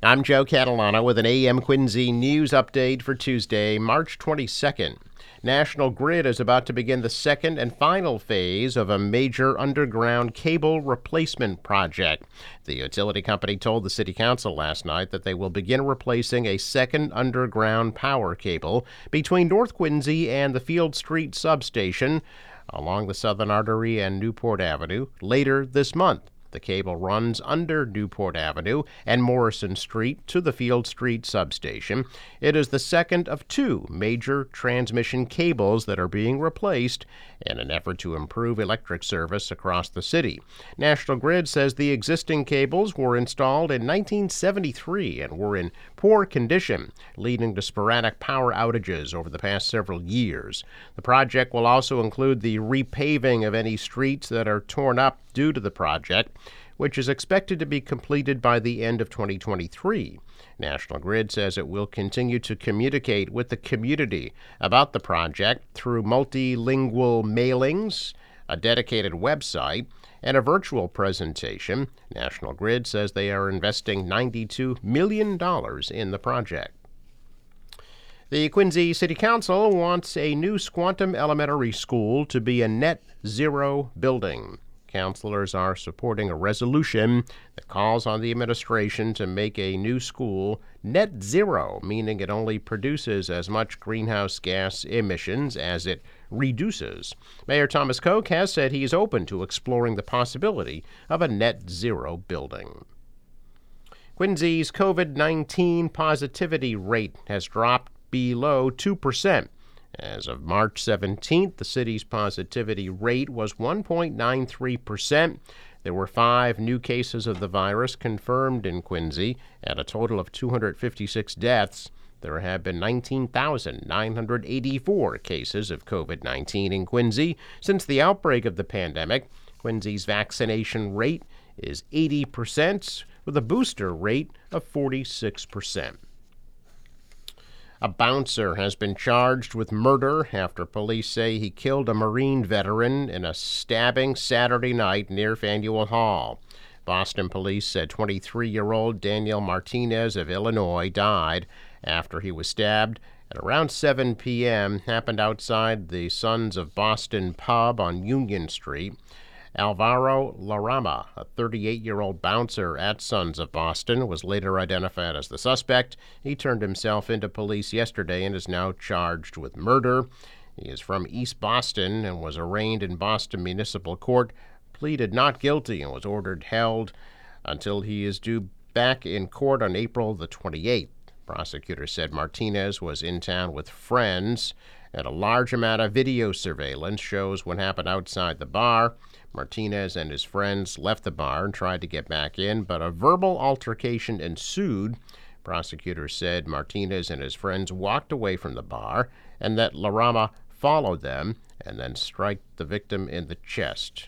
I'm Joe Catalano with an AM Quincy news update for Tuesday, March 22nd. National Grid is about to begin the second and final phase of a major underground cable replacement project. The utility company told the City Council last night that they will begin replacing a second underground power cable between North Quincy and the Field Street substation along the Southern Artery and Newport Avenue later this month. The cable runs under Newport Avenue and Morrison Street to the Field Street substation. It is the second of two major transmission cables that are being replaced in an effort to improve electric service across the city. National Grid says the existing cables were installed in 1973 and were in poor condition, leading to sporadic power outages over the past several years. The project will also include the repaving of any streets that are torn up due to the project, which is expected to be completed by the end of 2023. National Grid says it will continue to communicate with the community about the project through multilingual mailings, a dedicated website, and a virtual presentation. National Grid says they are investing $92 million in the project. The Quincy City Council wants a new Squantum Elementary School to be a net zero building. Councilors are supporting a resolution that calls on the administration to make a new school net zero, meaning it only produces as much greenhouse gas emissions as it reduces. Mayor Thomas Koch has said he is open to exploring the possibility of a net zero building. Quincy's COVID-19 positivity rate has dropped below 2%. As of March 17th, the city's positivity rate was 1.93%. There were 5 new cases of the virus confirmed in Quincy, at a total of 256 deaths. There have been 19,984 cases of COVID-19 in Quincy since the outbreak of the pandemic. Quincy's vaccination rate is 80%, with a booster rate of 46%. A bouncer has been charged with murder after police say he killed a Marine veteran in a stabbing Saturday night near Faneuil Hall. Boston police said 23-year-old Daniel Martinez of Illinois died after he was stabbed at around 7 p.m. Happened outside the Sons of Boston pub on Union Street. Alvaro Larama, a 38-year-old bouncer at Sons of Boston, was later identified as the suspect. He turned himself into police yesterday and is now charged with murder. He is from East Boston and was arraigned in Boston Municipal Court, pleaded not guilty, and was ordered held until he is due back in court on April the 28th. Prosecutors said Martinez was in town with friends, and a large amount of video surveillance shows what happened outside the bar. Martinez and his friends left the bar and tried to get back in, but a verbal altercation ensued. Prosecutors said Martinez and his friends walked away from the bar and that Larama followed them and then struck the victim in the chest.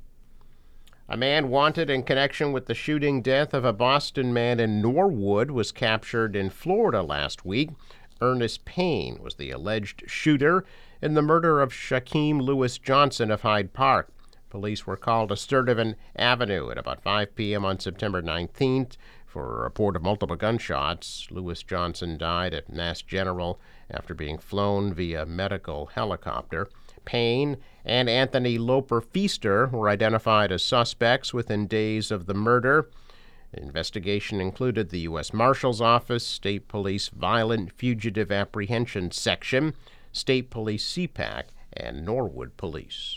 A man wanted in connection with the shooting death of a Boston man in Norwood was captured in Florida last week. Ernest Payne was the alleged shooter in the murder of Shaquem Lewis Johnson of Hyde Park. Police were called to Sturtevant Avenue at about 5 p.m. on September 19th for a report of multiple gunshots. Lewis Johnson died at Mass General after being flown via medical helicopter. Payne and Anthony Loper Feaster were identified as suspects within days of the murder. The investigation included the U.S. Marshal's Office, State Police Violent Fugitive Apprehension Section, State Police CPAC, and Norwood Police.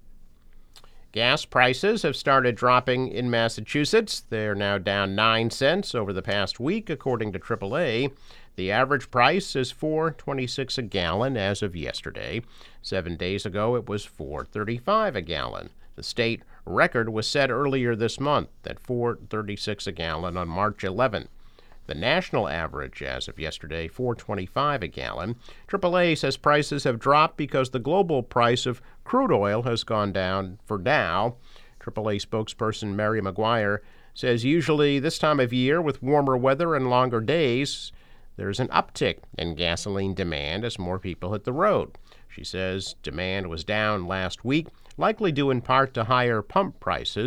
Gas prices have started dropping in Massachusetts. They're now down 9 cents over the past week, according to AAA. The average price is $4.26 a gallon as of yesterday. 7 days ago, it was $4.35 a gallon. The state record was set earlier this month at $4.36 a gallon on March 11th. The national average as of yesterday, $4.25 a gallon. AAA says prices have dropped because the global price of crude oil has gone down for now. AAA spokesperson Mary McGuire says usually this time of year with warmer weather and longer days, there's an uptick in gasoline demand as more people hit the road. She says demand was down last week, likely due in part to higher pump prices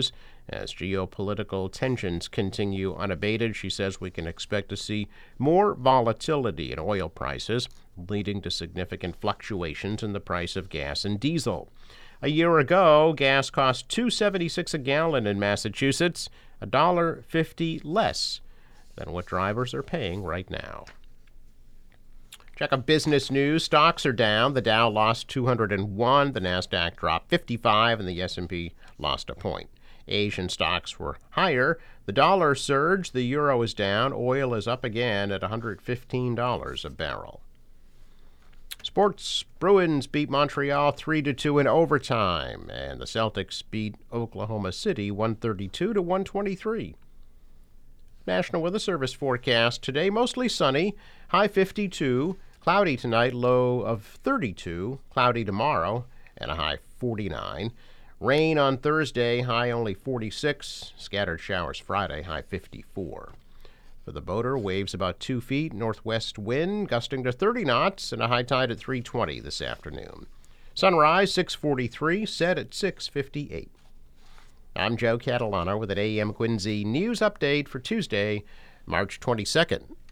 As geopolitical tensions continue unabated, she says we can expect to see more volatility in oil prices, leading to significant fluctuations in the price of gas and diesel. A year ago, gas cost $2.76 a gallon in Massachusetts, $1.50 less than what drivers are paying right now. Check out business news. Stocks are down. The Dow lost 201, the Nasdaq dropped 55, and the S&P lost a point. Asian stocks were higher. The dollar surged. The euro is down. Oil is up again at $115 a barrel. Sports: Bruins beat Montreal 3-2 in overtime, and the Celtics beat Oklahoma City 132-123. National Weather Service forecast today: mostly sunny, high 52, cloudy tonight, low of 32, cloudy tomorrow, and a high 49. Rain on Thursday, high only 46, scattered showers Friday, high 54. For the boater, waves about 2 feet, northwest wind gusting to 30 knots, and a high tide at 3:20 this afternoon. Sunrise 6:43, set at 6:58. I'm Joe Catalano with an AM Quincy news update for Tuesday, March 22nd.